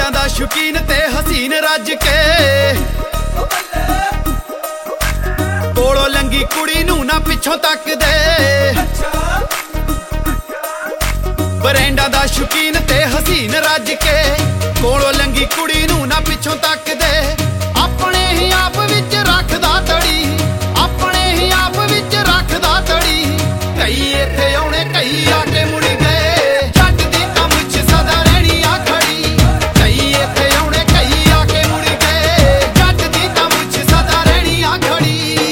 ਬਰੈਂਡਾਂ ਦਾ ਸ਼ੌਕੀਨ ਤੇ ਹਸੀਨ ਰੱਜ ਕੇ ਕੋਲੋਂ ਲੰਗੀ ਕੁੜੀ ਨੂੰ ਨਾ ਪਿੱਛੋਂ ਤੱਕਦੇ ਬਰੈਂਡਾਂ ਦਾ ਸ਼ੌਕੀਨ ਤੇ ਹਸੀਨ ਰੱਜ ਕੇ ਕੋਲੋਂ ਲੰਗੀ ਕੁੜੀ ਨੂੰ ਨਾ ਪਿੱਛੋਂ ਤੱਕਦੇ ਆਪਣੇ ਹੀ ਆਪ ਵਿੱਚ ਰੱਖਦਾ ਤੜੀ ਆਪਣੇ ਹੀ ਆਪ ਵਿੱਚ ਰੱਖਦਾ ਤੜੀ ਕਈ ਇੱਥੇ ਆਉਣੇ ਕਈ ਆ ਕੇ ਮੁੜ ਗਏ ਜੱਟ ਦੀ ਤਾਂ ਮੁੱਛ ਸਦਾ ਰਹਿਣੀ ਆ ਖੜੀ ਕਈ ਇੱਥੇ ਆਉਣੇ ਕਈ ਆ ਕੇ ਮੁੜ ਗਏ ਜੱਟ ਦੀ ਤਾਂ ਮੁੱਛ ਸਦਾ ਰਹਿਣੀ ਆ ਖੜੀ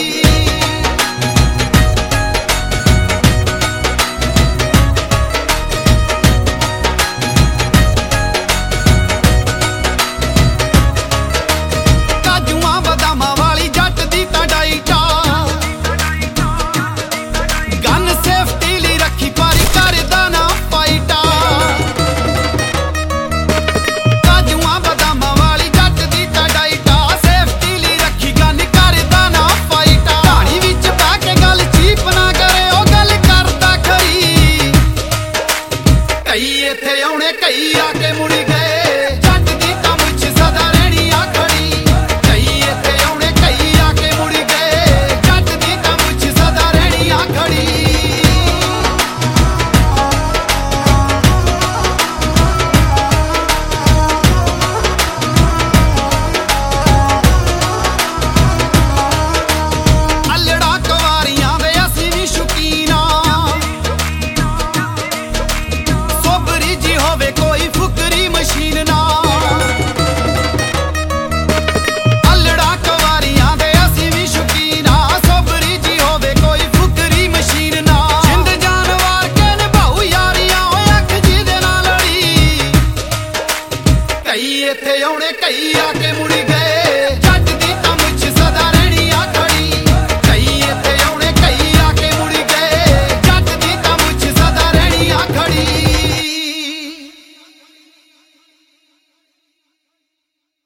ਕਾਜੂਆਂ ਬਦਾਮਾਂ ਵਾਲੀ ਜੱਟ ਦੀ ਤਾਂ ਡਾਈਟ ਗਨ ਸੇਫਟੀ ਲਈ ਰੱਖੀ ਪਰ ਕਰਦਾ ਨਾ ਫਾਈਟਾ ਕਾਜੂਆਂ ਬਦਾਮਾਂ ਵਾਲੀ ਜੱਟ ਦੀ ਤਾਂ ਡਾਈਟਾ ਸੇਫਟੀ ਲਈ ਰੱਖੀ ਗਨ ਕਰਦਾ ਨਾ ਫਾਈਟਾ ਢਾਣੀ ਵਿੱਚ ਬਹਿ ਕੇ ਗੱਲ ਚੀਪ ਨਾ ਕਰੇ ਉਹ ਗੱਲ ਕਰਦਾ ਖਰੀ ਕਈ ਇੱਥੇ ਆਉਣੇ ਕਈ ਆ ਕੇ ਮੁੜ ਗਏ ਜੱਟ ਦੀ ਤਾਂ ਮੁੱਛ ਸਦਾ ਰਹਿਣੀ ਆ ਖੜੀ ਕਈ ਇੱਥੇ ਆਉਣੇ ਕਈ ਆ ਕੇ ਮੁੜ ਗਏ ਜੱਟ ਦੀ ਤਾਂ ਮੁੱਛ ਸਦਾ ਰਹਿਣੀ ਆ ਖੜੀ ਅੱਲੜਾ ਕੁਆਰੀਆਂ ਦੇ ਅਸੀਂ ਵੀ ਸ਼ੌਕੀਨ ਆਂ ਸੋਬਰੀ ਜੀ ਹੋਵੇ ਕੋਈ ਫੁਕਰੀ ਮਸ਼ੀਨ ਨਾ ਅੱਲੜਾ ਕੁਆਰੀਆਂ ਦੇ ਅਸੀਂ ਵੀ ਸ਼ੌਕੀਨ ਆਂ ਸੋਬਰੀ ਜੀ ਹੋਵੇ ਕੋਈ ਫੁਕਰੀ ਮਸ਼ੀਨ ਨਾ ਜਿੰਦ ਜਾਨਵਾਰ ਕੇ ਨਿਭਾਊ ਯਾਰੀਆਂ ਓਏ ਅੱਖ ਜਿਹਦੇ ਨਾਲ ਲੜੀ ਕਈ ਇੱਥੇ ਆਉਣੇ ਕਈ ਆ ਕੇ ਮੁੜ ਗਏ